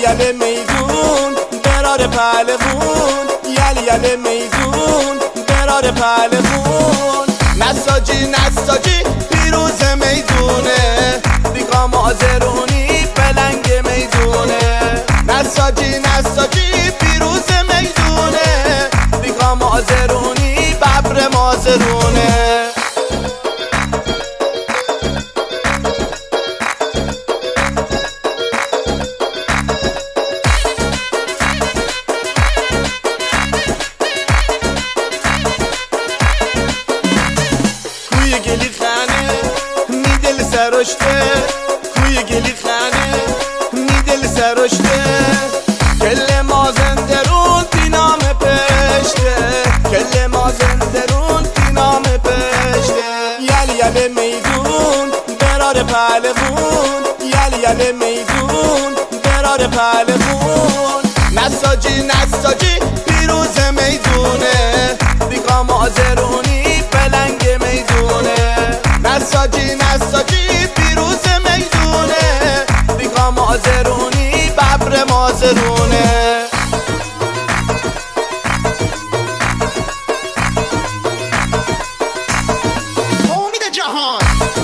یله میدون برار پهلوون، یله میدون برار پهلوون. نساجی پیروز میدونه، بیگام آزرونی پلنگ میدونه. نساجی پیروز میدونه، بیگام آزرونی ببر مازرونه. گلی خانه میدل سرشته، کوی گلی خانه میدل سرشته. کل مازندرون دینام پشته، کل مازندرون دینام پشته. یله میدون برار پهلوون، یله میدون برار پهلوون. نساجی پیروز میدونه، بیگام آزرونی پلنگ میدونه. نساجی پیروز میدونه، بیگام آزرونی ببر مازرونه. امید جهان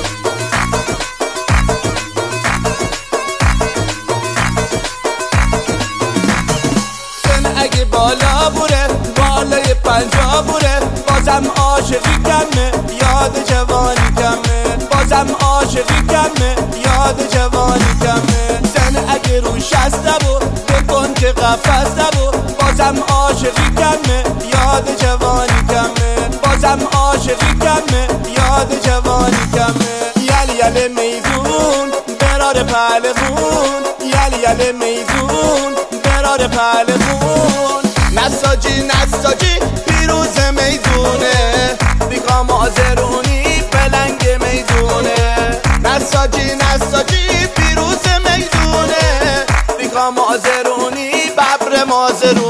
سن اگه بالا بوره، بالای 50 بوره، بازم عاشقی کمه، یاد جوانی کمه. بازم عاشقی کمه، یاد جوانی کمه. سن اگه رو 60 بود بکن که قفص بود، بازم عاشقی کمه، یاد جوانی کمه. بازم عاشقی کمه، یاد جوانی کمه. یله میدون برار پهلوون، یله میدون برار پهلوون. نساجی پیروز میدونه، بیگام آزرونی پلنگ میدونه. نساجی پیروز میدونه، بیگام آزرونی ببر مازرونه.